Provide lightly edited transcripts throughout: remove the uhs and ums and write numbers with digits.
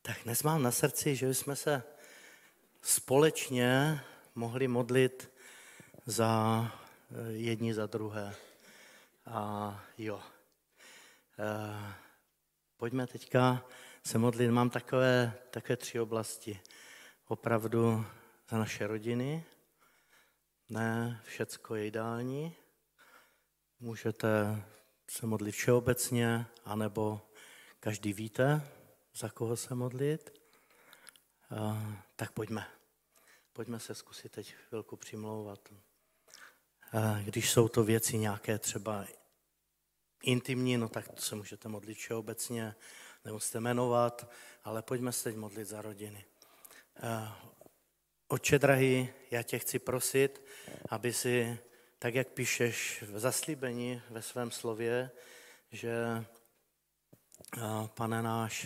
Tak dnes mám na srdci, že jsme se společně mohli modlit za jedni za druhé. Pojďme teďka se modlit. Mám takové 3 oblasti. Opravdu za naše rodiny. Ne všecko je ideální. Můžete se modlit všeobecně, anebo každý víte, za koho se modlit. Tak pojďme. Pojďme se zkusit teď chvilku přimlouvat. Když jsou to věci nějaké třeba intimní, no tak se můžete modlit všeobecně, nemusíte jmenovat, ale pojďme se teď modlit za rodiny. Otče drahý, já tě chci prosit, aby si, tak jak píšeš v zaslíbení ve svém slově, že Pane náš,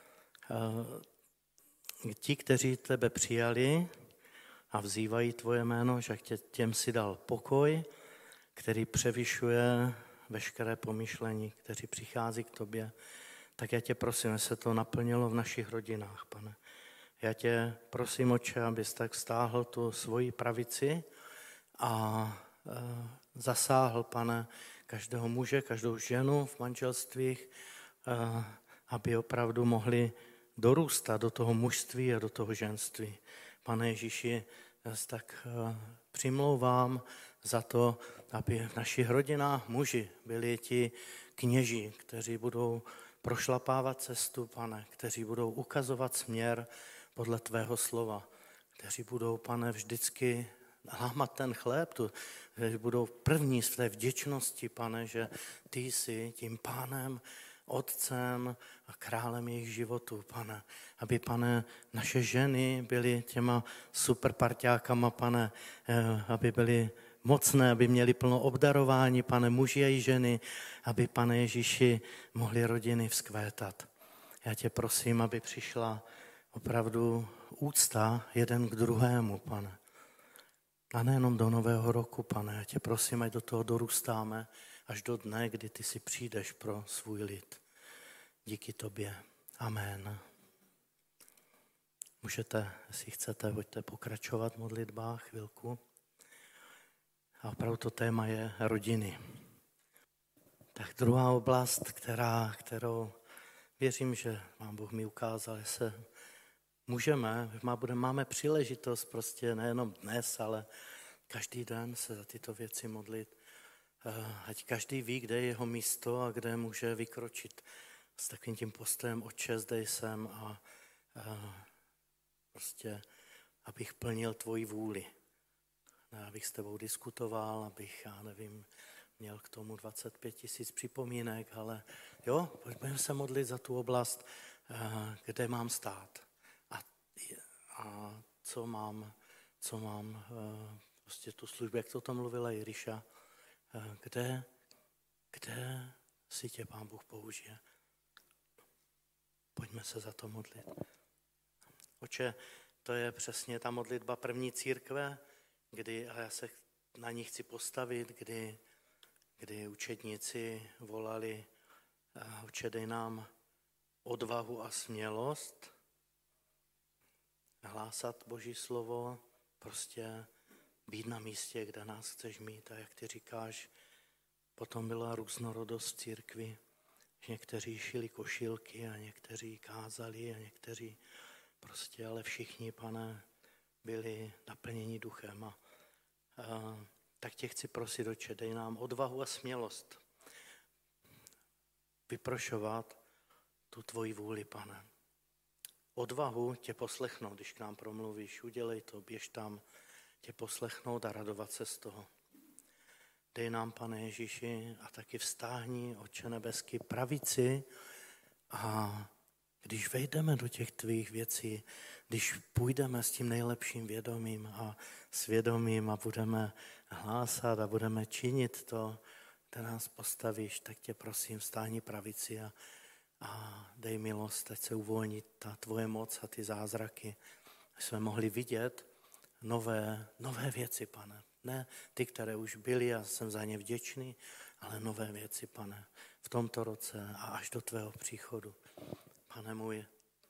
ti, kteří tebe přijali a vzývají tvoje jméno, že těm si dal pokoj, který převyšuje veškeré pomyšlení, kteří přichází k tobě, tak já tě prosím, aby se to naplnilo v našich rodinách, Pane. Já tě prosím, Otče, abys tak stáhl tu svoji pravici a zasáhl, Pane, každého muže, každou ženu v manželstvích, aby opravdu mohli dorůstat do toho mužství a do toho ženství. Pane Ježíši, tak přimlouvám za to, aby v našich rodinách muži byli ti kněži, kteří budou prošlapávat cestu, Pane, kteří budou ukazovat směr podle tvého slova, kteří budou, Pane, vždycky lámat ten chléb, kteří budou první z té vděčnosti, Pane, že ty jsi tím Pánem, Otcem a králem jejich životů, Pane. Aby, Pane, naše ženy byly těma superparťákama, Pane, aby byly mocné, aby měli plno obdarování, Pane, muži a i ženy, aby, Pane Ježíši, mohly rodiny vzkvétat. Já tě prosím, aby přišla opravdu úcta jeden k druhému, Pane. A nejenom do nového roku, Pane. Já tě prosím, ať do toho dorůstáme až do dne, kdy ty si přijdeš pro svůj lid. Díky tobě. Amen. Můžete, jestli chcete, pojďte pokračovat v modlitbách chvilku. A opravdu to téma je rodiny. Tak druhá oblast, kterou věřím, že Pán Bůh mi ukázal, že se máme příležitost prostě nejenom dnes, ale každý den se za tyto věci modlit. Ať každý ví, kde je jeho místo a kde může vykročit s takovým tím postojem Otče, zde jsem a prostě, abych plnil tvoji vůli. Ne, abych s tebou diskutoval, abych, měl k tomu 25 000 připomínek, ale jo, pojďme se modlit za tu oblast, kde mám stát a co mám prostě tu službu, jak to tam mluvila Jiríša, kde si tě Pán Bůh použije. Pojďme se za to modlit. Oče, to je přesně ta modlitba první církve, a já se na ní chci postavit, kdy učedníci volali, Oče, dej nám odvahu a smělost hlásat Boží slovo, prostě být na místě, kde nás chceš mít. A jak ty říkáš, potom byla různorodost v církvi. Někteří šili košilky a někteří kázali a někteří prostě, ale všichni, Pane, byli naplněni duchem. A tak tě chci prosit, Otče, dej nám odvahu a smělost vyprošovat tu tvoji vůli, Pane. Odvahu tě poslechnout, když k nám promluvíš, udělej to, běž tam, tě poslechnout a radovat se z toho. Dej nám, Pane Ježíši, a taky vztáhni, Otče nebeský, pravici a když vejdeme do těch tvých věcí, když půjdeme s tím nejlepším vědomím a svědomím a budeme hlásat a budeme činit to, kde nás postavíš, tak tě prosím, vztáhni pravici a dej milost, ať se uvolní ta tvoje moc a ty zázraky, aby jsme mohli vidět nové věci, Pane. Ne ty, které už byly a jsem za ně vděčný, ale nové věci, Pane, v tomto roce a až do tvého příchodu. Pane můj,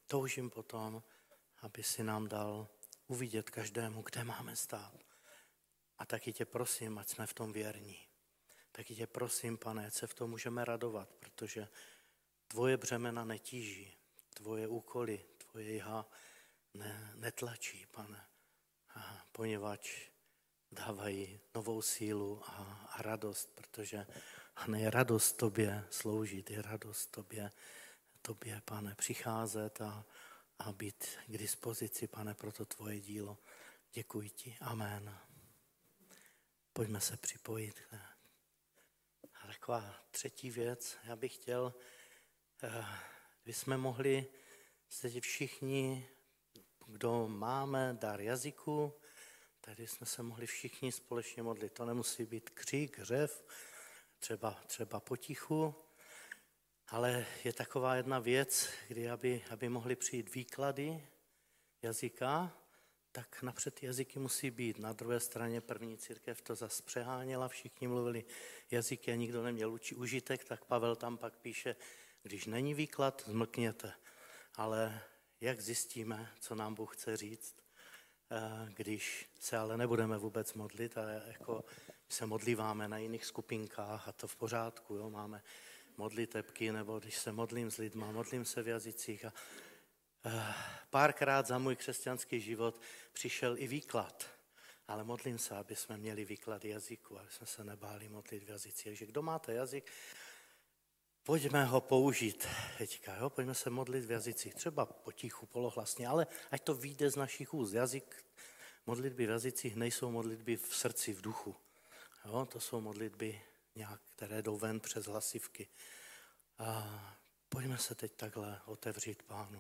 toužím potom, aby si nám dal uvidět každému, kde máme stát. A taky tě prosím, ať jsme v tom věrní. Taky tě prosím, Pane, ať se v tom můžeme radovat, protože tvoje břemena netíží, tvoje úkoly, tvoje jiha netlačí, Pane, poněvadž dávají novou sílu a radost, protože je radost tobě sloužit, je radost tobě, Pane, přicházet a být k dispozici, Pane, pro to tvoje dílo. Děkuji ti. Amen. Pojďme se připojit. A taková třetí věc, já bych chtěl, kdyby jsme mohli teď všichni, kdo máme dar jazyku, tady jsme se mohli všichni společně modlit. To nemusí být křik, řev, třeba potichu, ale je taková jedna věc, kdy aby mohly přijít výklady jazyka, tak napřed jazyky musí být. Na druhé straně první církev to zase přeháněla, všichni mluvili jazyky a nikdo neměl užitek, tak Pavel tam pak píše, když není výklad, zmlkněte. Ale jak zjistíme, co nám Bůh chce říct, když se ale nebudeme vůbec modlit a jako se modlíváme na jiných skupinkách a to v pořádku, jo? Máme modlitebky, nebo když se modlím s lidma, modlím se v jazycích a párkrát za můj křesťanský život přišel i výklad, ale modlím se, aby jsme měli výklad jazyku, aby jsme se nebáli modlit v jazycích. Takže kdo máte jazyk, pojďme ho použít teďka, jo? Pojďme se modlit v jazycích, třeba potichu, polohlasně, ale ať to vyjde z našich úst. Modlitby v jazycích nejsou modlitby v srdci, v duchu. Jo? To jsou modlitby nějak, které jdou ven přes hlasivky. A pojďme se teď takhle otevřít Pánu.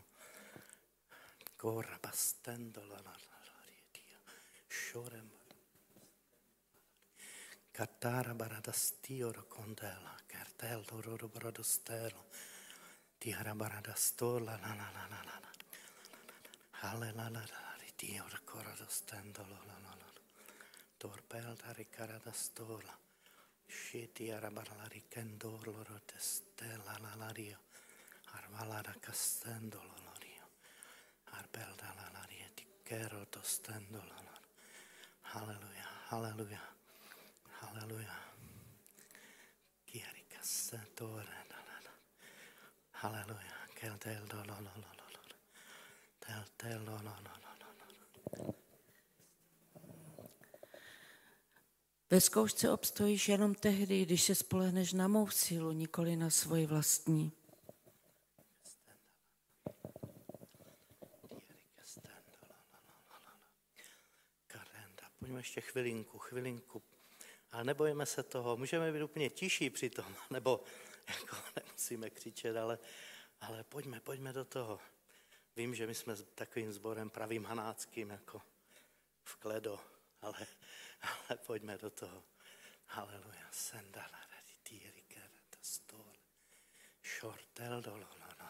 Katara baradastio rocondela, cartel loro baradostelo, tiara baradastola, la. Hallelujah, ritio recoradostendolo, la. Torpel tari caradastola, shitiara barlaricendolo, rotestela, la rio, arvalada castendolo, rio, arbelda la rietiquero tostendolo, hallelujah, hallelujah. Halleluja. Kierikassa tore. Halleluja. Keltel do lo. Teltel lo. Ve zkoušce obstojíš jenom tehdy, když se spolehneš na mou sílu, nikoli na svoji vlastní. Pojďme ještě chvilinku. A nebojíme se toho, můžeme být úplně tiší při tom, nebo jako nemusíme křičet, ale pojďme do toho. Vím, že my jsme takovým sborem pravým hanáckým, jako v kledo, ale pojďme do toho. Haleluja. Sendala raditiri kerata stol. Shortel dolo.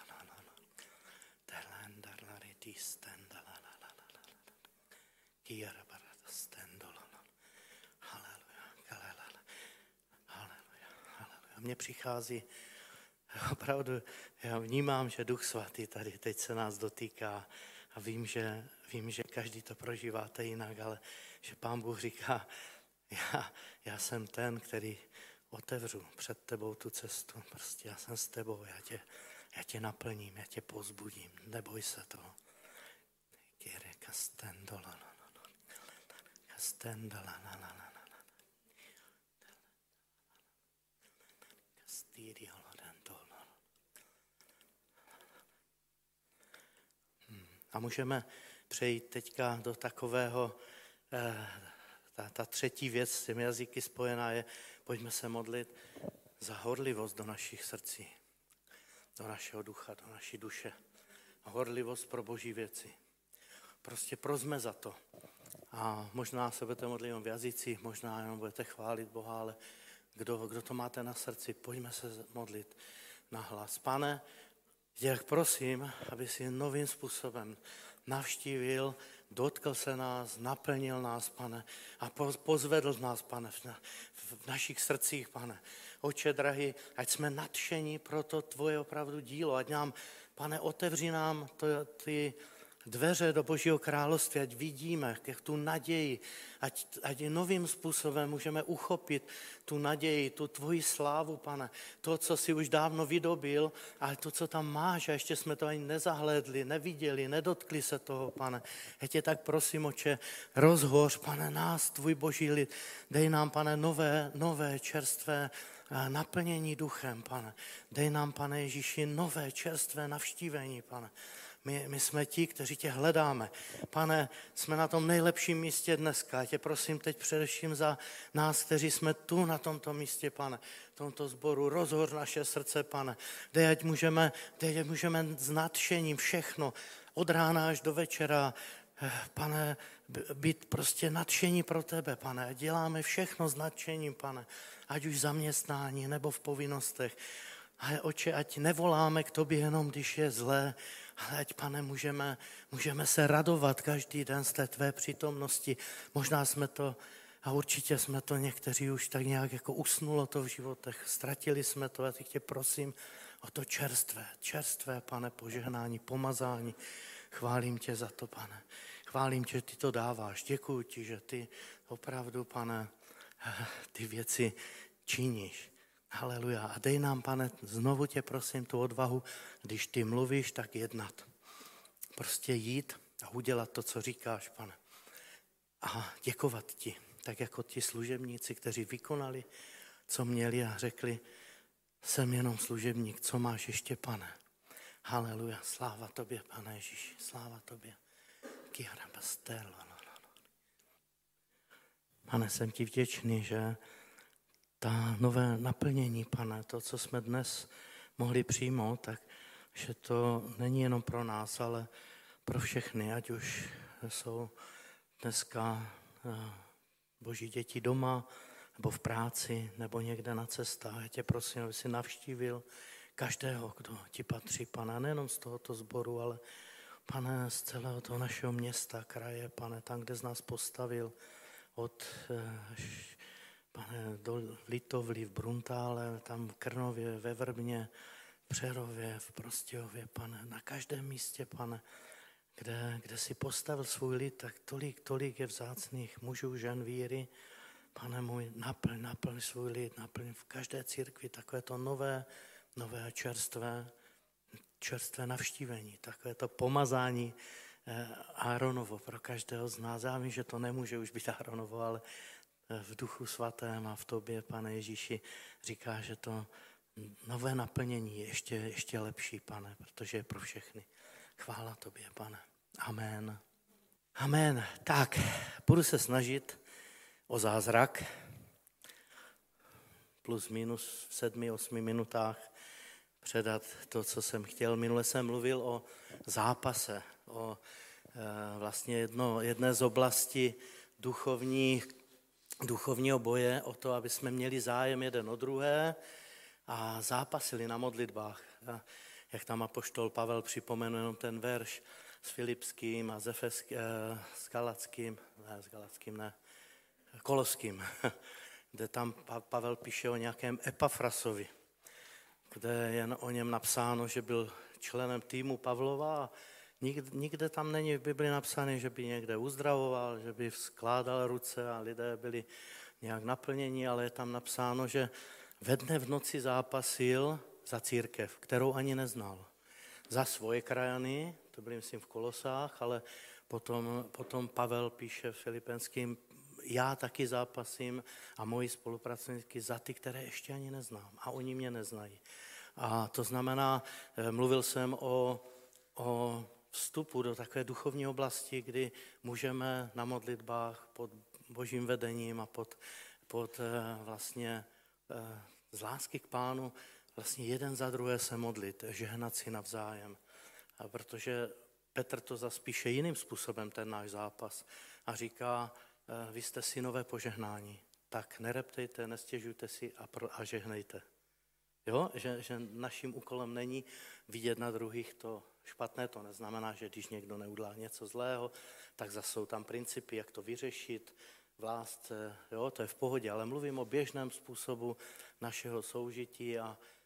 Telendar la redistendala la. Kiara barata stendolo. Mně přichází, opravdu, já vnímám, že Duch Svatý tady teď se nás dotýká a vím, že každý to prožíváte jinak, ale že Pán Bůh říká, já jsem ten, který otevřu před tebou tu cestu, prostě já jsem s tebou, já tě naplním, já tě povzbudím, neboj se toho. A můžeme přejít teďka do takového, ta třetí věc s těmi jazyky spojená je, pojďme se modlit za horlivost do našich srdcí, do našeho ducha, do naší duše. Horlivost pro Boží věci. Prostě prosme za to. A možná se budete modlit v jazycích, možná jenom budete chválit Boha, ale kdo to máte na srdci, pojďme se modlit nahlas. Pane, jak prosím, aby si novým způsobem navštívil, dotkl se nás, naplnil nás, Pane, a pozvedl nás, Pane, v našich srdcích, Pane. Oče drahý, ať jsme nadšení pro to tvoje opravdu dílo, ať nám Pane, otevři nám ty dveře do Božího království, ať vidíme tu naději, ať novým způsobem můžeme uchopit tu naději, tu tvoji slávu, Pane. To, co jsi už dávno vydobil, ale to, co tam máš, a ještě jsme to ani nezahlédli, neviděli, nedotkli se toho, Pane. Já tě tak prosím, Otče, rozhoř, Pane, nás, tvůj Boží lid. Dej nám, Pane, nové čerstvé naplnění duchem, Pane. Dej nám, Pane Ježíši, nové čerstvé navštívení, Pane. My jsme ti, kteří tě hledáme. Pane, jsme na tom nejlepším místě dneska. Já tě prosím teď především za nás, kteří jsme tu na tomto místě, Pane, v tomto sboru. Rozhoř naše srdce, Pane. Dej, ať můžeme s nadšením všechno od rána až do večera, Pane, být prostě nadšení pro tebe, Pane. Děláme všechno s nadšením, Pane. Ať už v zaměstnání nebo v povinnostech. Ale Otče, ať nevoláme k tobě jenom, když je zlé, ale ať, Pane, můžeme se radovat každý den z té tvé přítomnosti. Možná jsme to, a určitě jsme to někteří už tak nějak jako usnulo to v životech, ztratili jsme to. Já tě prosím o to čerstvé, Pane, požehnání, pomazání. Chválím tě za to, Pane. Chválím tě, že ty to dáváš. Děkuji ti, že ty opravdu, Pane, ty věci činíš. Haleluja. A dej nám, Pane, znovu tě prosím tu odvahu, když ty mluvíš, tak jednat. Prostě jít a udělat to, co říkáš, Pane. A děkovat ti, tak jako ti služebníci, kteří vykonali, co měli a řekli, jsem jenom služebník, co máš ještě, Pane. Haleluja. Sláva tobě, Pane Ježíši, sláva tobě. Pane, jsem ti vděčný, že ta nové naplnění, Pane, to, co jsme dnes mohli přijmout, tak že to není jenom pro nás, ale pro všechny, ať už jsou dneska Boží děti doma, nebo v práci, nebo někde na cestách. Já tě prosím, aby si navštívil každého, kdo ti patří, Pane, nejenom z tohoto sboru, ale, Pane, z celého toho našeho města, kraje, Pane, tam, kde z nás postavil, Pane, do Litovli, v Bruntále, tam v Krnově, ve Vrbně, Přerově, v Prostějově, Pane, na každém místě, Pane, kde si postavil svůj lid, tak tolik je vzácných mužů, žen, víry. Pane můj, naplň svůj lid, naplň v každé církvi takové to nové a čerstvé navštívení, takové to pomazání Áronovo pro každého z nás. Já vím, že to nemůže už být Áronovo, ale v Duchu Svatém a v tobě, Pane Ježíši, říká, že to nové naplnění je ještě lepší, Pane, protože je pro všechny. Chvála tobě, Pane. Amen. Amen. Tak, budu se snažit o zázrak. Plus minus v 7-8 minutách předat to, co jsem chtěl. Minule jsem mluvil o zápase, o vlastně jedné z oblasti duchovního boje, o to, aby jsme měli zájem jeden o druhé a zápasili na modlitbách. Jak tam apoštol Pavel připomenul jenom ten verš s Filipským a s Koloským, kde tam Pavel píše o nějakém Epafrasovi, kde je o něm napsáno, že byl členem týmu Pavlova a nikde tam není v Bibli napsané, že by někde uzdravoval, že by skládal ruce a lidé byli nějak naplněni, ale je tam napsáno, že ve dne v noci zápasil za církev, kterou ani neznal. Za svoje krajany, to byli myslím v Kolosách, ale potom Pavel píše Filipenským, já taky zápasím a moji spolupracovníci za ty, které ještě ani neznám a oni mě neznají. A to znamená, mluvil jsem o vstupu do takové duchovní oblasti, kdy můžeme na modlitbách pod Božím vedením a pod vlastně z lásky k Pánu vlastně jeden za druhé se modlit, žehnat si navzájem. A protože Petr to zaspíše jiným způsobem, ten náš zápas, a říká, vy jste synové požehnání, tak nereptejte, nestěžujte si a žehnejte. Jo? Že naším úkolem není vidět na druhých to špatné, to neznamená, že když někdo neudělá něco zlého, tak zase jsou tam principy, jak to vyřešit v lásce, jo? To je v pohodě, ale mluvím o běžném způsobu našeho soužití a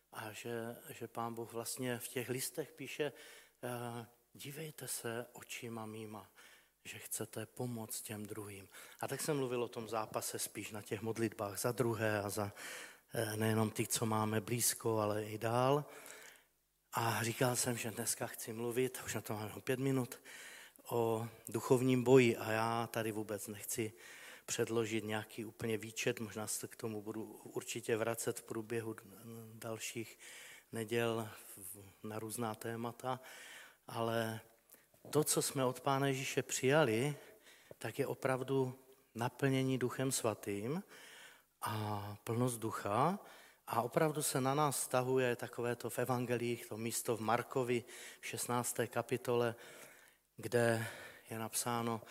a že Pán Bůh vlastně v těch listech píše, dívejte se očima mýma, že chcete pomoct těm druhým. A tak jsem mluvil o tom zápase spíš na těch modlitbách za druhé a za nejenom ty, co máme blízko, ale i dál. A říkal jsem, že dneska chci mluvit, už na to máme 5 minut, o duchovním boji a já tady vůbec nechci předložit nějaký úplně výčet, možná se k tomu budu určitě vracet v průběhu dalších neděl na různá témata, ale to, co jsme od Pána Ježíše přijali, tak je opravdu naplnění Duchem Svatým a plnost ducha a opravdu se na nás vztahuje takové to v evangelích, to místo v Markovi v 16. kapitole, kde je napsáno,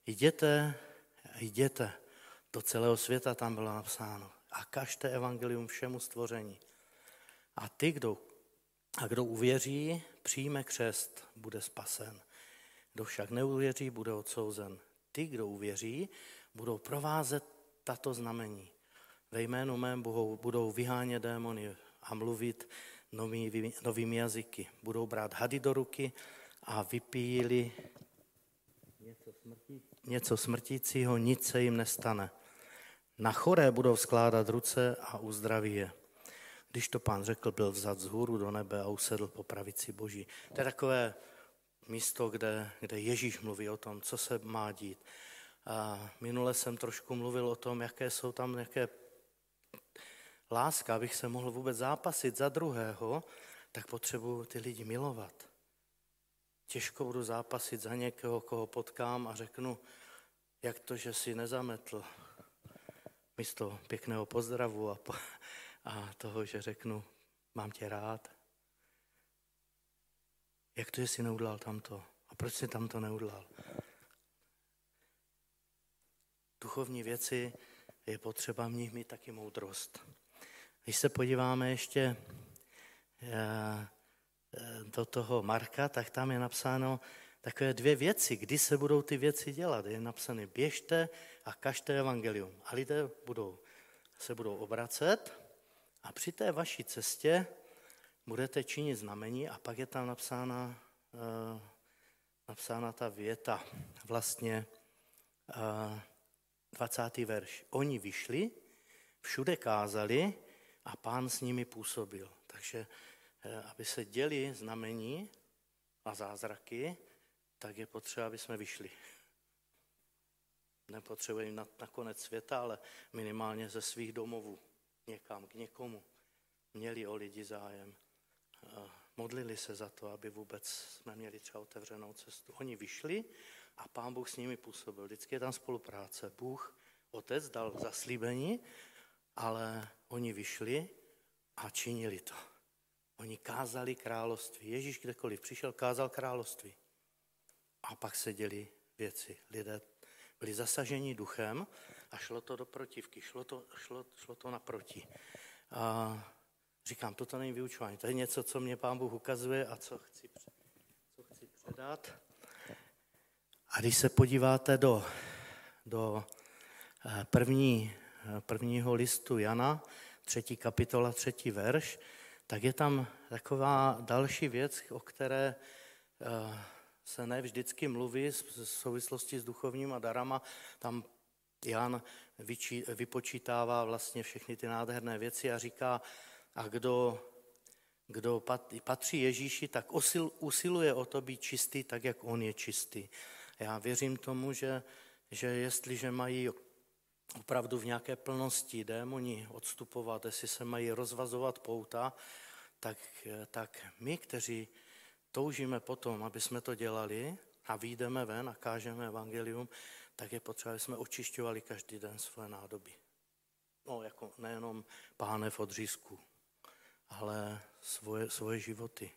jděte do celého světa, tam bylo napsáno, a kažte evangelium všemu stvoření. A kdo uvěří, přijme křest, bude spasen. Kdo však neuvěří, bude odsouzen. Ty, kdo uvěří, budou provázet tato znamení. Ve jménu mém budou vyhánět démony a mluvit novými jazyky. Budou brát hady do ruky a vypíjí něco smrtícího, nic se jim nestane. Na choré budou skládat ruce a uzdraví je. Když to Pán řekl, byl vzat vzhůru do nebe a usedl po pravici Boží. To je takové místo, kde Ježíš mluví o tom, co se má dít. A minule jsem trošku mluvil o tom, jaké jsou tam nějaké láska, abych se mohl vůbec zápasit za druhého, tak potřebuji ty lidi milovat. Těžko budu zápasit za někoho, koho potkám a řeknu, jak to, že jsi nezametl, místo pěkného pozdravu a toho, že řeknu, mám tě rád. Jak to, že jsi neudělal tamto? A proč jsi tamto neudělal? Duchovní věci je potřeba v nich mít taky moudrost. Když se podíváme ještě do toho Marka, tak tam je napsáno takové 2 věci, kdy se budou ty věci dělat. Je napsané běžte a kažte evangelium. A lidé se budou obracet a při té vaší cestě budete činit znamení a pak je tam napsána ta věta, vlastně 20. verš. Oni vyšli, všude kázali a Pán s nimi působil. Takže aby se děli znamení a zázraky, tak je potřeba, aby jsme vyšli. Nepotřebujeme na konec světa, ale minimálně ze svých domovů někam, k někomu. Měli o lidi zájem. Modlili se za to, aby vůbec jsme měli třeba otevřenou cestu. Oni vyšli a Pán Bůh s nimi působil. Vždycky je tam spolupráce. Bůh, Otec, dal zaslíbení, ale oni vyšli a činili to. Oni kázali království. Ježíš kdekoliv přišel, kázal království. A pak se děli věci. Lidé byli zasaženi duchem a šlo to do protivky, šlo to naproti. A říkám, toto není vyučování. To je něco, co mě Pán Bůh ukazuje a co chci předat. A když se podíváte do prvního listu Jana, 3. kapitola, 3. verš, tak je tam taková další věc, o které se ne vždycky mluví v souvislosti s duchovníma darama. Tam Jan vypočítává vlastně všechny ty nádherné věci a říká, a kdo patří Ježíši, tak usiluje o to být čistý, tak jak on je čistý. Já věřím tomu, že jestliže mají opravdu v nějaké plnosti démoni odstupovat, jestli se mají rozvazovat pouta, tak my, kteří toužíme potom, aby jsme to dělali a vyjdeme ven a kážeme evangelium, tak je potřeba, aby jsme očišťovali každý den svoje nádoby. No, jako nejenom pánev od řízku, ale svoje životy.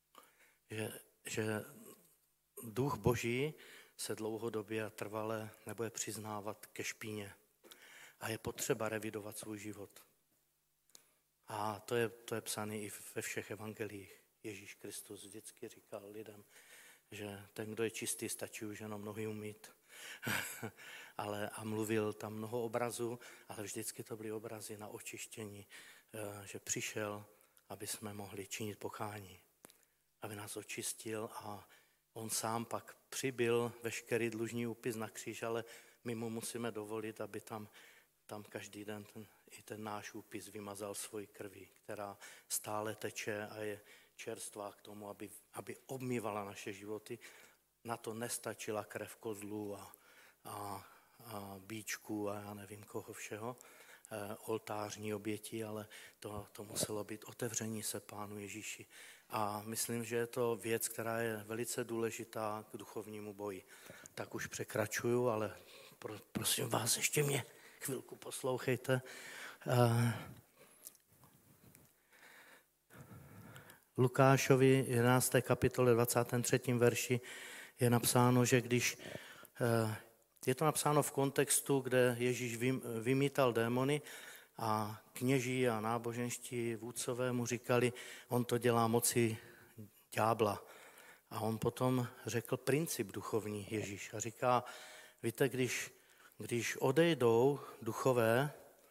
Že duch Boží se dlouhodobě a trvale nebude přiznávat ke špíně. A je potřeba revidovat svůj život. A to je psané i ve všech evangelích. Ježíš Kristus vždycky říkal lidem, že ten, kdo je čistý, stačí už jenom nohy umýt. A mluvil tam mnoho obrazů, ale vždycky to byly obrazy na očištění, že přišel aby jsme mohli činit pokání, aby nás očistil a on sám pak přibyl veškerý dlužní úpis na kříž, ale my mu musíme dovolit, aby tam každý den ten náš úpis vymazal svoji krví, která stále teče a je čerstvá k tomu, aby obmývala naše životy. Na to nestačila krev kozlů a bíčků a já nevím koho všeho, oltářní oběti, ale to muselo být otevření se Pánu Ježíši. A myslím, že je to věc, která je velice důležitá k duchovnímu boji. Tak už překračuju, ale prosím vás, ještě mě chvilku poslouchejte. Lukášovi 11. kapitole 23. verši je napsáno, že když je to napsáno v kontextu, kde Ježíš vymítal démony a kněží a náboženští vůdcové mu říkali, on to dělá moci ďábla. A on potom řekl princip duchovní Ježíš a říká, víte, když odejdou duchové,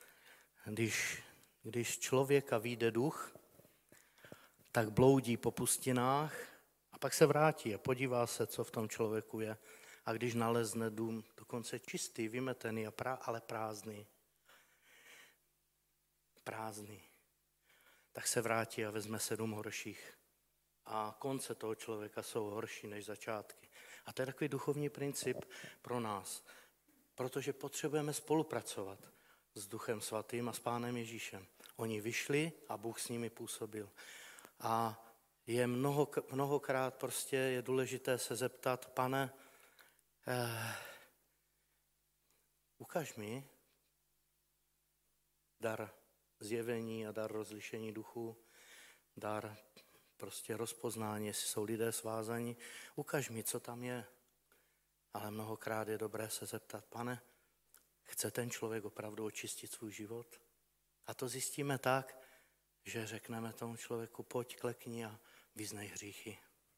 když člověka vyjde duch, tak bloudí po pustinách a pak se vrátí a podívá se, co v tom člověku je. A když nalezne dům dokonce čistý, vymetený, ale prázdný, tak se vrátí a vezme 7 horších. A konce toho člověka jsou horší než začátky. A to je takový duchovní princip pro nás, protože potřebujeme spolupracovat s Duchem Svatým a s Pánem Ježíšem. Oni vyšli a Bůh s nimi působil. A je mnohokrát prostě je důležité se zeptat, Pane, ukaž mi dar zjevení a dar rozlišení duchu, dar prostě rozpoznání, jestli jsou lidé svázaní, ukaž mi, co tam je. Ale mnohokrát je dobré se zeptat, Pane, chce ten člověk opravdu očistit svůj život? A to zjistíme tak, že řekneme tomu člověku, pojď, klekni a vyznej hříchy.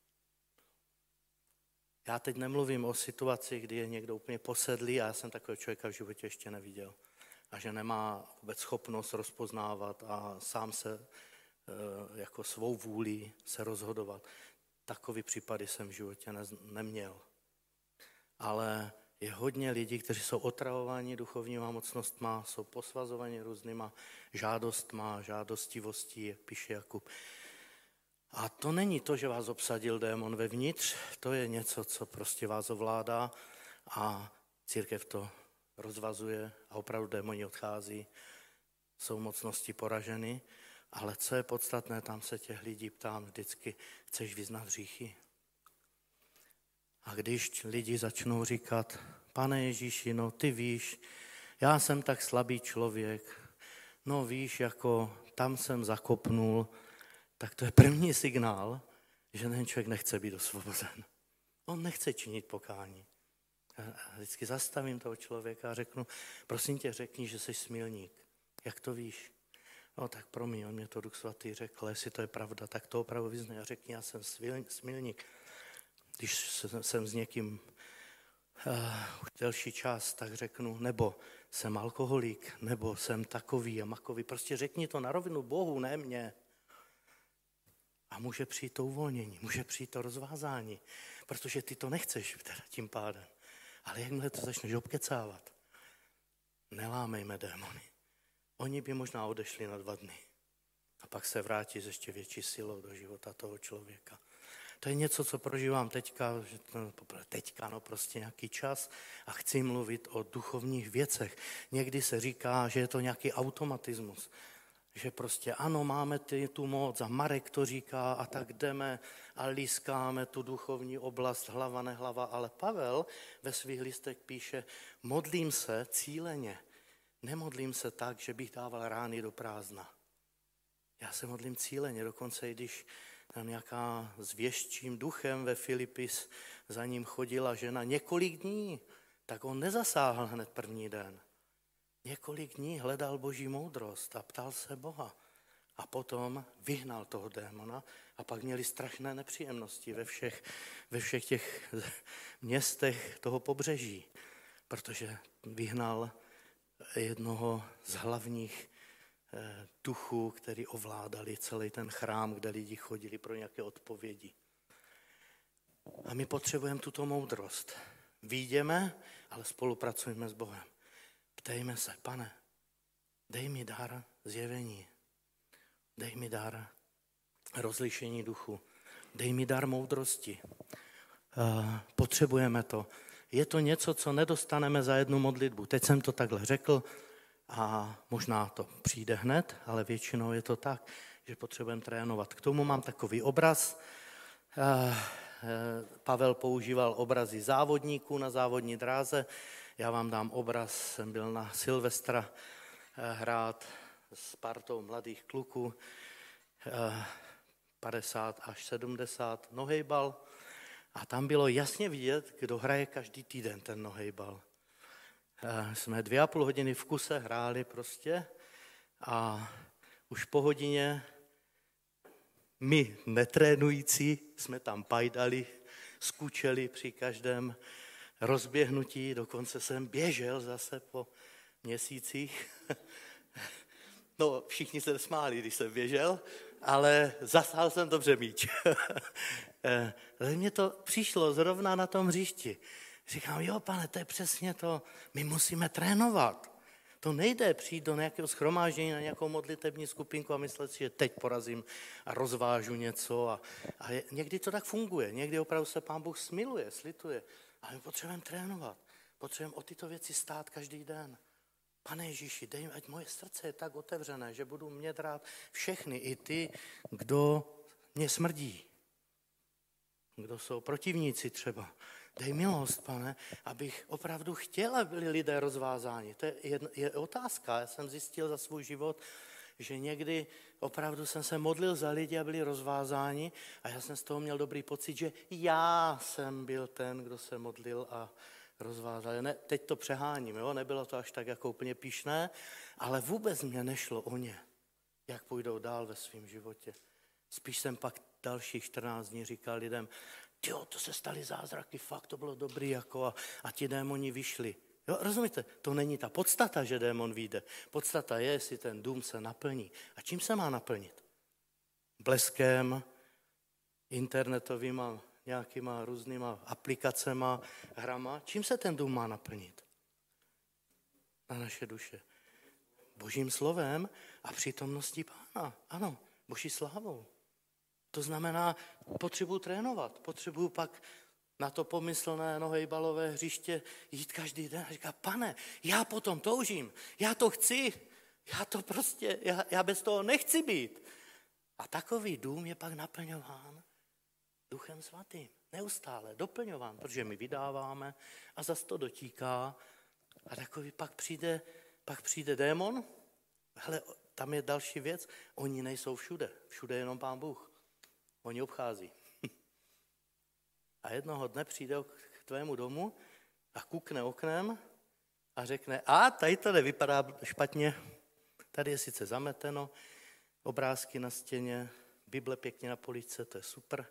Já teď nemluvím o situaci, kdy je někdo úplně posedlý a já jsem takového člověka v životě ještě neviděl. A že nemá vůbec schopnost rozpoznávat a sám se jako svou vůli se rozhodovat. Takový případy jsem v životě neměl. Ale je hodně lidí, kteří jsou otravováni duchovníma mocnostma, jsou posvazovaní různýma žádostma, žádostivostí, jak píše Jakub. A to není to, že vás obsadil démon vevnitř, to je něco, co prostě vás ovládá a církev to rozvazuje a opravdu démoni odchází, jsou mocnosti poraženy, ale co je podstatné, tam se těch lidí ptám vždycky, chceš vyznat hříchy? A když lidi začnou říkat, Pane Ježíši, no ty víš, já jsem tak slabý člověk, no víš, jako tam jsem zakopnul, tak to je první signál, že ten člověk nechce být osvobozen. On nechce činit pokání. A vždycky zastavím toho člověka a řeknu, prosím tě, řekni, že jsi smilník. Jak to víš? No tak promiň, on mě to Duch Svatý řekl, jestli to je pravda, tak to opravdu vyznej a řekni, já jsem smilník. Když jsem s někým už delší čas, tak řeknu, nebo jsem alkoholik, nebo jsem takový a makový. Prostě řekni to na rovinu Bohu, ne mně. A může přijít to uvolnění, může přijít to rozvázání, protože ty to nechceš teda tím pádem. Ale jakmile to začneš obkecávat, nelámejme démony. Oni by možná odešli na 2 dny a pak se vrátí s ještě větší silou do života toho člověka. To je něco, co prožívám teďka, prostě nějaký čas a chci mluvit o duchovních věcech. Někdy se říká, že je to nějaký automatismus, že prostě ano, máme tu moc a Marek to říká a tak jdeme a lískáme tu duchovní oblast, hlava, nehlava, ale Pavel ve svých listech píše, modlím se cíleně, nemodlím se tak, že bych dával rány do prázdna. Já se modlím cíleně, dokonce i když tam nějaká s věštím duchem ve Filipis za ním chodila žena několik dní, tak on nezasáhl hned první den. Několik dní hledal Boží moudrost a ptal se Boha. A potom vyhnal toho démona a pak měli strašné nepříjemnosti ve všech těch městech toho pobřeží, protože vyhnal jednoho z hlavních duchů, který ovládali celý ten chrám, kde lidi chodili pro nějaké odpovědi. A my potřebujeme tuto moudrost. Výjdeme, ale spolupracujeme s Bohem. Ptejme se, Pane, dej mi dar zjevení, dej mi dar rozlišení duchu, dej mi dar moudrosti. Potřebujeme to. Je to něco, co nedostaneme za jednu modlitbu. Teď jsem to takhle řekl a možná to přijde hned, ale většinou je to tak, že potřebujeme trénovat. K tomu mám takový obraz. Pavel používal obrazy závodníků na závodní dráze. Já vám dám obraz, jsem byl na Silvestra hrát s partou mladých kluků, 50 až 70, nohejbal. A tam bylo jasně vidět, kdo hraje každý týden ten nohejbal. Jsme 2,5 hodiny v kuse hráli prostě a už po hodině my netrénující jsme tam pajdali, skučeli při každém rozběhnutí, dokonce jsem běžel zase po měsících. No, všichni se smáli, když jsem běžel, ale zasáhl jsem dobře míč. Ale mně to přišlo zrovna na tom hřišti. Říkám, jo, Pane, to je přesně to, my musíme trénovat. To nejde přijít do nějakého shromáždění na nějakou modlitební skupinku a myslet si, že teď porazím a rozvážu něco. A někdy to tak funguje, někdy opravdu se Pán Bůh smiluje, slituje. Ale my potřebujeme trénovat, potřebujeme o tyto věci stát každý den. Pane Ježíši, dej mi, ať moje srdce je tak otevřené, že budu mít rád všechny, i ty, kdo mě smrdí, kdo jsou protivníci třeba. Dej milost, Pane, abych opravdu chtěl, aby byli lidé rozvázáni. To je otázka. Já jsem zjistil za svůj život, že někdy opravdu jsem se modlil za lidi a byli rozvázáni a já jsem z toho měl dobrý pocit, že já jsem byl ten, kdo se modlil a rozvázal. Ne, teď to přeháním, jo? Nebylo to až tak jako úplně pyšné, ale vůbec mě nešlo o ně, jak půjdou dál ve svém životě. Spíš jsem pak dalších 14 dní říkal lidem, jo, to se staly zázraky, fakt to bylo dobrý, jako a ti démoni vyšli. Jo, rozumíte, to není ta podstata, že démon vyjde. Podstata je, jestli ten dům se naplní. A čím se má naplnit? Bleskem, internetovýma nějakýma různýma aplikacema, hrama. Čím se ten dům má naplnit? Na naše duše. Božím slovem a přítomností Pána. Ano, Boží slávou. To znamená, potřebuji trénovat, potřebuji pak na to pomyslné nohejbalové hřiště jít každý den a říkat, Pane, já potom toužím, já to chci, já bez toho nechci být. A takový dům je pak naplňován Duchem Svatým, neustále doplňován, protože my vydáváme a zas to dotíká a takový pak přijde démon, hele, tam je další věc, oni nejsou všude, všude je jenom Pán Bůh. Oni obchází. A jednoho dne přijde k tvému domu a kukne oknem a řekne, a tady to nevypadá špatně, tady je sice zameteno, obrázky na stěně, Bible pěkně na poličce, to je super.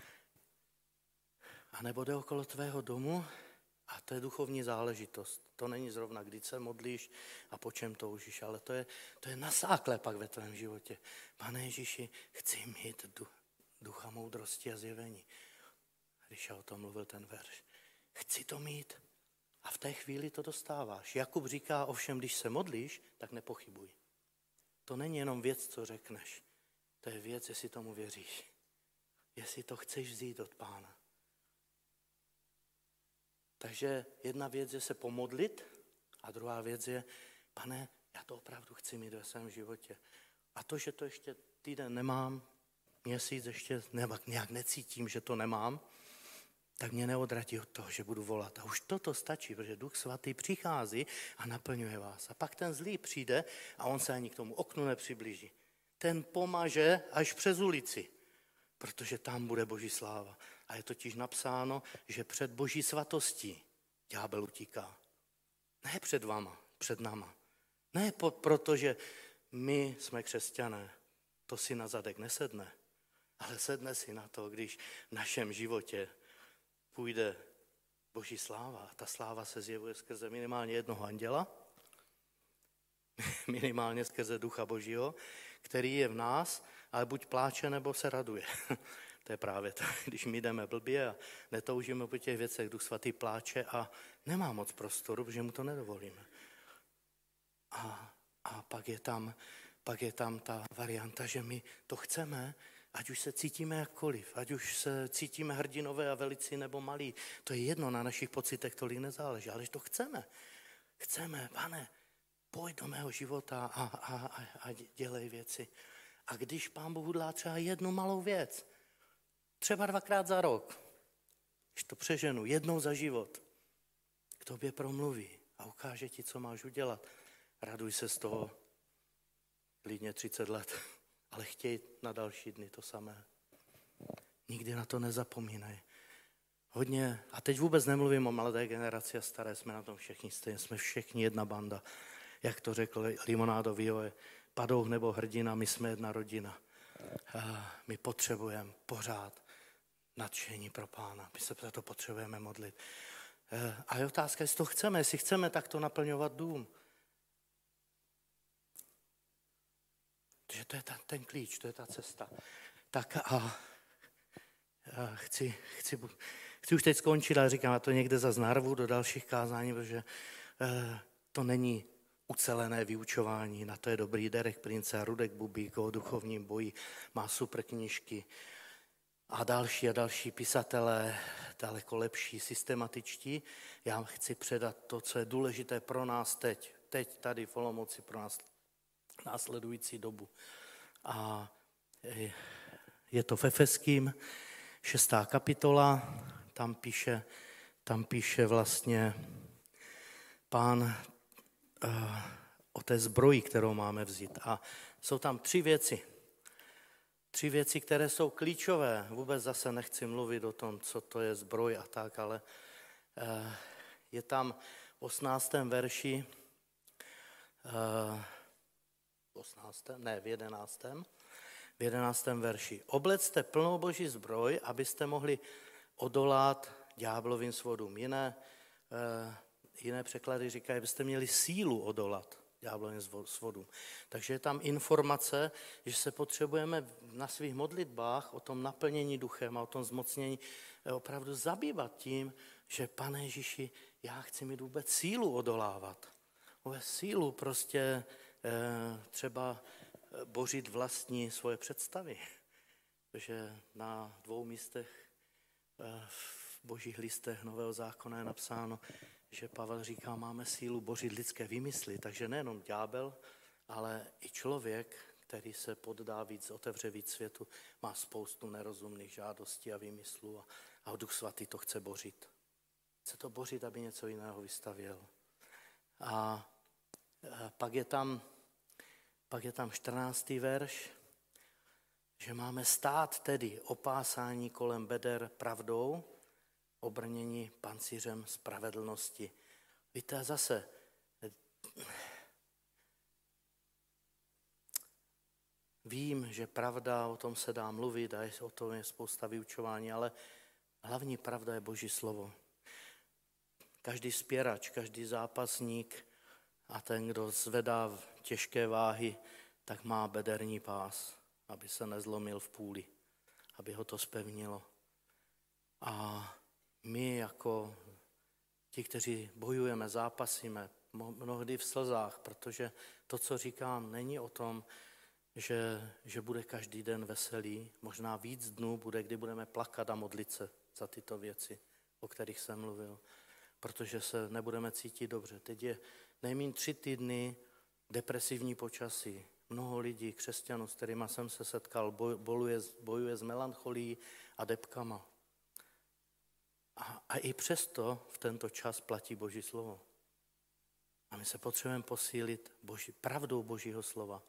A nebo jde okolo tvého domu a to je duchovní záležitost. To není zrovna, kdy se modlíš a po čem toužíš, ale to je nasáklé pak ve tvém životě. Pane Ježíši, chci mít ducha moudrosti a zjevení. Když o tom mluvil ten verš. Chci to mít a v té chvíli to dostáváš. Jakub říká, ovšem, když se modlíš, tak nepochybuj. To není jenom věc, co řekneš. To je věc, jestli tomu věříš. Jestli to chceš vzít od Pána. Takže jedna věc je se pomodlit a druhá věc je, Pane, já to opravdu chci mít ve svém životě. A to, že to ještě týden nemám, měsíc ještě nějak necítím, že to nemám, tak mě neodratí od toho, že budu volat. A už toto stačí, protože Duch Svatý přichází a naplňuje vás. A pak ten zlý přijde a on se ani k tomu oknu nepřiblíží. Ten pomaže až přes ulici, protože tam bude Boží sláva. A je totiž napsáno, že před Boží svatostí ďábel utíká. Ne před váma, před náma. Ne protože my jsme křesťané, to si na zadek nesedne, ale sedne si na to, když v našem životě půjde Boží sláva. Ta sláva se zjevuje skrze minimálně jednoho anděla, minimálně skrze Ducha Božího, který je v nás, ale buď pláče, nebo se raduje. To je právě to, když my jdeme blbě a netoužíme po těch věcech, Duch Svatý pláče a nemá moc prostoru, protože mu to nedovolíme. A pak je tam ta varianta, že my to chceme, ať už se cítíme jakkoliv, ať už se cítíme hrdinové a velici nebo malí. To je jedno, na našich pocitech tolik nezáleží, ale že to chceme. Chceme, Pane, pojď do mého života a dělej věci. A když Pán Bůh dá třeba jednu malou věc, třeba 2krát za rok, když to přeženu, jednou za život, k tobě promluví a ukáže ti, co máš udělat. Raduj se z toho, klidně 30 let, ale chtěj na další dny to samé. Nikdy na to nezapomínej. Hodně, a teď vůbec nemluvím o mladé generaci a staré, jsme na tom všichni stejně, jsme všichni jedna banda. Jak to řekl Limonádo Vioe, padouch nebo hrdina, my jsme jedna rodina. A my potřebujeme pořád nadšení pro Pána, my se za to potřebujeme modlit. A je otázka, jestli to chceme, jestli chceme takto naplňovat dům. Takže to je ten klíč, to je ta cesta. Tak a chci už teď skončit, ale říkám, já to někde zase narvu do dalších kázání, protože to není ucelené vyučování, na to je dobrý Derek Prince a Rudek Bubík o duchovním boji, má super knížky a další pisatelé, daleko lepší, systematičtí. Já chci předat to, co je důležité pro nás teď tady v Olomouci, pro nás následující dobu. A je to v Efeským, 6. kapitola, tam píše vlastně Pán o té zbroji, kterou máme vzít. A jsou tam 3 věci. 3 věci, které jsou klíčové. Vůbec zase nechci mluvit o tom, co to je zbroj a tak, ale je tam v 18. verši, v 11. verši. Oblecte plnou Boží zbroj, abyste mohli odolat ďáblovým svodům. Jiné překlady říkají, abyste měli sílu odolat ďáblovým svodům. Takže je tam informace, že se potřebujeme na svých modlitbách o tom naplnění duchem a o tom zmocnění opravdu zabývat tím, že Pane Ježíši, já chci mít vůbec sílu odolávat. Vůbec sílu prostě třeba bořit vlastní svoje představy. Protože na 2 místech v Božích listech Nového zákona je napsáno, že Pavel říká, máme sílu bořit lidské výmysly, takže nejenom ďábel, ale i člověk, který se poddá víc, otevře víc světu, má spoustu nerozumných žádostí a výmyslů a Duch Svatý to chce bořit. Chce to bořit, aby něco jiného vystavěl. A pak je tam 14. verš, že máme stát tedy opásání kolem beder pravdou, obrnění pancířem spravedlnosti. Víte, zase vím, že pravda, o tom se dá mluvit a o tom je spousta vyučování, ale hlavní pravda je Boží slovo. Každý spěrač, každý zápasník a ten, kdo zvedá těžké váhy, tak má bederní pás, aby se nezlomil v půli, aby ho to zpevnilo. A my jako ti, kteří bojujeme, zápasíme, mnohdy v slzách, protože to, co říkám, není o tom, že bude každý den veselý, možná víc dnů bude, kdy budeme plakat a modlit se za tyto věci, o kterých jsem mluvil, protože se nebudeme cítit dobře. Teď je nejméně 3 týdny depresivní počasí. Mnoho lidí, křesťanů, s kterými jsem se setkal, bojuje s melancholí a depkama. A i přesto v tento čas platí Boží slovo. A my se potřebujeme posílit pravdou Božího slova.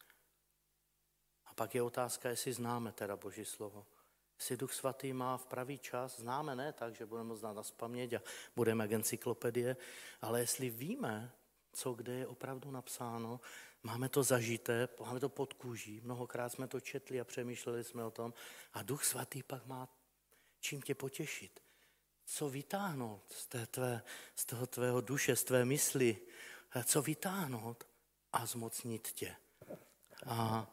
A pak je otázka, jestli známe teda Boží slovo. Jestli Duch Svatý má v pravý čas, známe ne tak, že budeme znát nazpaměť a budeme jak encyklopedie, ale jestli víme, co kde je opravdu napsáno, máme to zažité, máme to pod kůží, mnohokrát jsme to četli a přemýšleli jsme o tom a Duch Svatý pak má čím tě potěšit. Co vytáhnout z toho tvého duše, z tvé mysli, co vytáhnout a zmocnit tě. A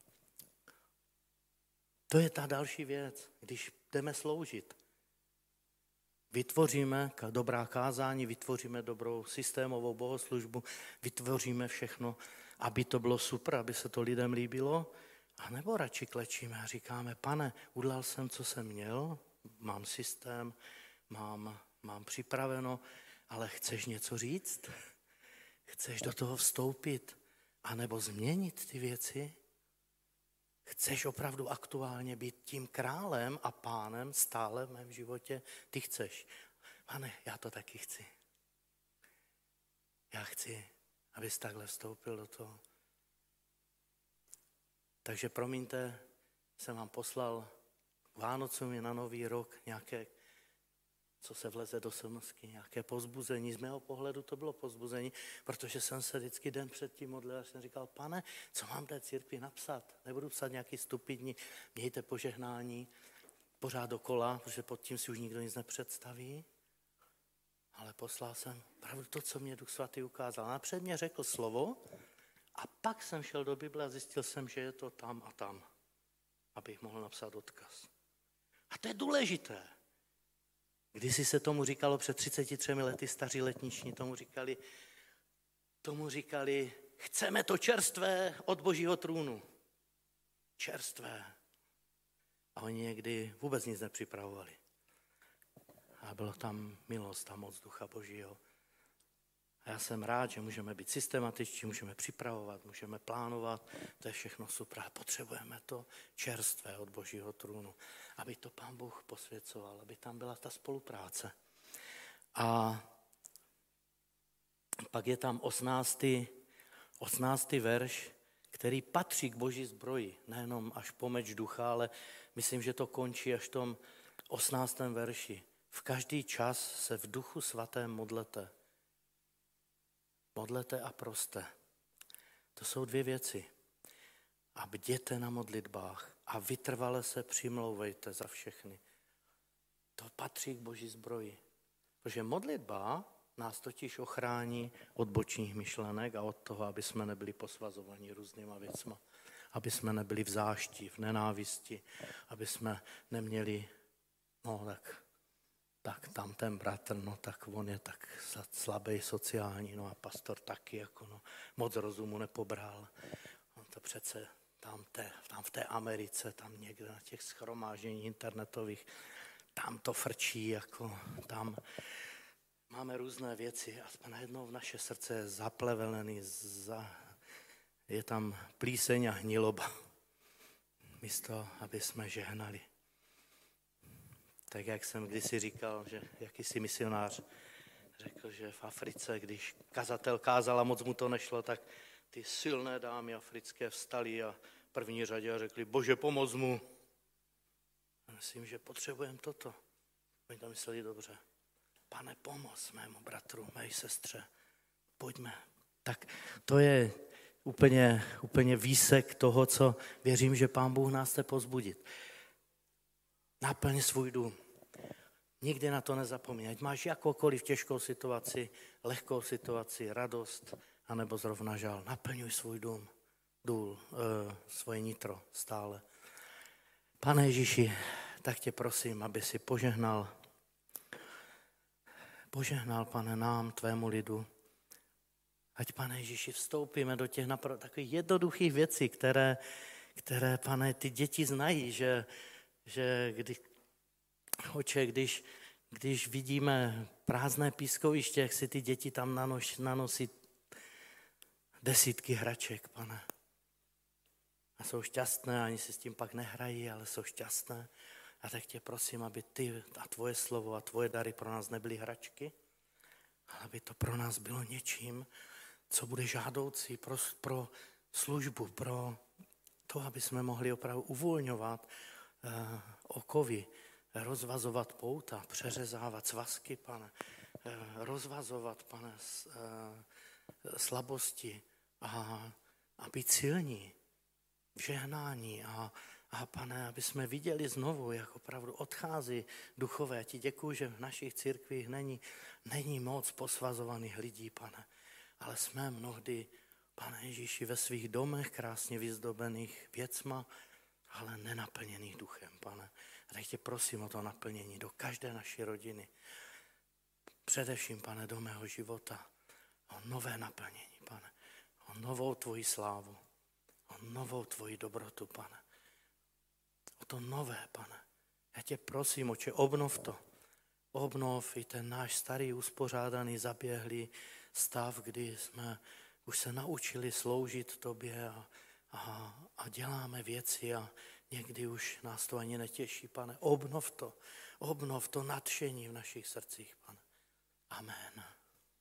to je ta další věc, když jdeme sloužit. Vytvoříme dobrá kázání, vytvoříme dobrou systémovou bohoslužbu, vytvoříme všechno, aby to bylo super, aby se to lidem líbilo, a nebo radši klečíme a říkáme, Pane, udělal jsem, co jsem měl, mám systém, mám připraveno, ale chceš něco říct? Chceš do toho vstoupit? A nebo změnit ty věci? Chceš opravdu aktuálně být tím králem a pánem stále v mém životě? Ty chceš. Pane, já to taky chci. Já chci, abys takhle vstoupil do toho. Takže promiňte, jsem vám poslal Vánocům i na Nový rok nějaké, co se vleze do smsky, nějaké povzbuzení. Z mého pohledu to bylo povzbuzení, protože jsem se vždycky den předtím modlil a jsem říkal, Pane, co mám té církvi napsat? Nebudu psat nějaký stupidní, mějte požehnání pořád dokola, protože pod tím si už nikdo nic nepředstaví. Ale poslal jsem pravdu to, co mě Duch Svatý ukázal. Napřed mě řekl slovo a pak jsem šel do Bible a zjistil jsem, že je to tam a tam, abych mohl napsat odkaz. A to je důležité. Kdysi se tomu říkalo před 33 lety, staří letniční, tomu říkali, chceme to čerstvé od Božího trůnu. Čerstvé. A oni někdy vůbec nic nepřipravovali. A byla tam milost a moc Ducha Božího. A já jsem rád, že můžeme být systematičtí, můžeme připravovat, můžeme plánovat, to je všechno super, ale potřebujeme to čerstvé od Božího trůnu, aby to Pán Bůh posvěcoval, aby tam byla ta spolupráce. A pak je tam 18. verš, který patří k Boží zbroji, nejenom až po meč ducha, ale myslím, že to končí až v tom 18. verši. V každý čas se v Duchu Svatém modlete. Modlete a proste. To jsou dvě věci. A bděte na modlitbách a vytrvale se přimlouvejte za všechny. To patří k Boží zbroji. Protože modlitba nás totiž ochrání od bočních myšlenek a od toho, aby jsme nebyli posvazovaní různýma věcma. Aby jsme nebyli v zášti, v nenávisti, aby jsme neměli, tak tam ten bratr, tak on je tak slabý sociální, a pastor taky, moc rozumu nepobral. On to přece tam v té Americe, tam někde na těch shromáždění internetových, tam to frčí, tam máme různé věci a najednou v naše srdce je zaplevelený, je tam plíseň a hniloba, místo, aby jsme žehnali. Tak jak jsem kdysi říkal, že jakýsi misionář řekl, že v Africe, když kazatel kázal a moc mu to nešlo, tak ty silné dámy africké vstaly a v první řadě a řekli, Bože, pomoz mu. A myslím, že potřebujeme toto. Oni to mysleli dobře. Pane, pomoz mému bratru, mé sestře. Pojďme. Tak to je úplně výsek toho, co věřím, že Pán Bůh nás chce povzbudit. Naplň svůj dům. Nikdy na to nezapomínej. Ať máš jakoukoliv těžkou situaci, lehkou situaci, radost, anebo zrovna žal. Naplňuj svůj dům, svoje nitro stále. Pane Ježíši, tak tě prosím, aby si požehnal, Pane, nám, tvému lidu. Ať, Pane Ježíši, vstoupíme do těch takových jednoduchých věcí, které, Pane, ty děti znají, že když vidíme prázdné pískoviště, jak si ty děti tam nanosí desítky hraček, Pane. A jsou šťastné, ani si s tím pak nehrají, ale jsou šťastné. A tak tě prosím, aby ty a tvoje slovo a tvoje dary pro nás nebyly hračky, ale aby to pro nás bylo něčím, co bude žádoucí pro službu, pro to, aby jsme mohli opravdu uvolňovat okovy, rozvazovat pouta, přeřezávat svazky, Pane, rozvazovat, Pane, slabosti a být silní v žehnání a Pane, aby jsme viděli znovu, jak opravdu odchází duchové. Já ti děkuju, že v našich církvích není moc posvazovaných lidí, Pane, ale jsme mnohdy Pane Ježíši, ve svých domech krásně vyzdobených věcma, ale nenaplněných duchem, Pane. A tak tě prosím o to naplnění do každé naší rodiny. Především, Pane, do mého života. O nové naplnění, Pane. O novou tvoji slávu. O novou tvoji dobrotu, Pane. O to nové, Pane. Já tě prosím, Oče, obnov to. Obnov i ten náš starý, uspořádaný, zaběhlý stav, kdy jsme už se naučili sloužit tobě a děláme věci a někdy už nás to ani netěší, Pane. Obnov to nadšení v našich srdcích, Pane. Amen.